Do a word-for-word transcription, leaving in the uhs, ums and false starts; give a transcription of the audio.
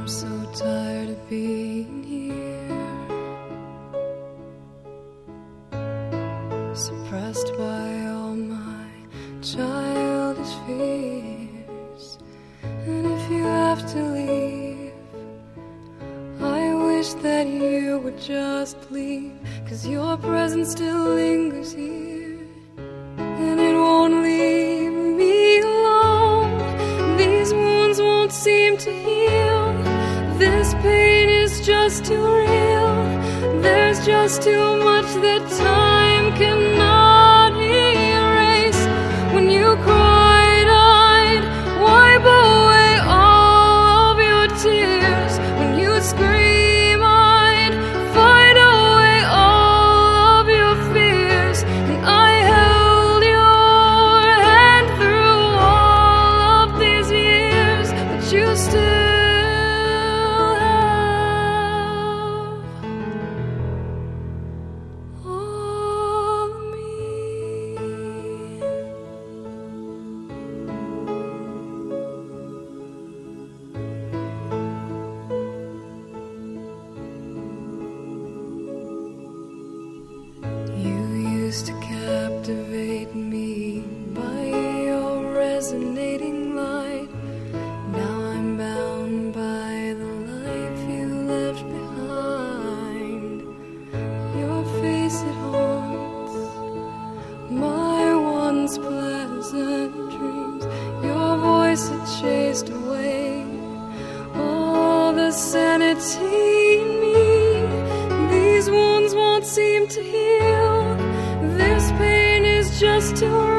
I'm so tired of being here, suppressed by all my childish fears. And if you have to leave, I wish that you would just leave, 'cause your presence still lingers here, and it won't leave me alone. These wounds won't seem to heal. This pain is just too real. There's just too much that time cannot erase. When you cried, I'd wipe away all of your tears. When you scream, I'd fight away all of your fears. And I held your hand through all of these years, but you still to captivate me by your resonating light. Now I'm bound by the life you left behind. Your face, it haunts my once pleasant dreams. Your voice, it chased away all the sanity in me. These wounds won't seem to heal. This pain is just too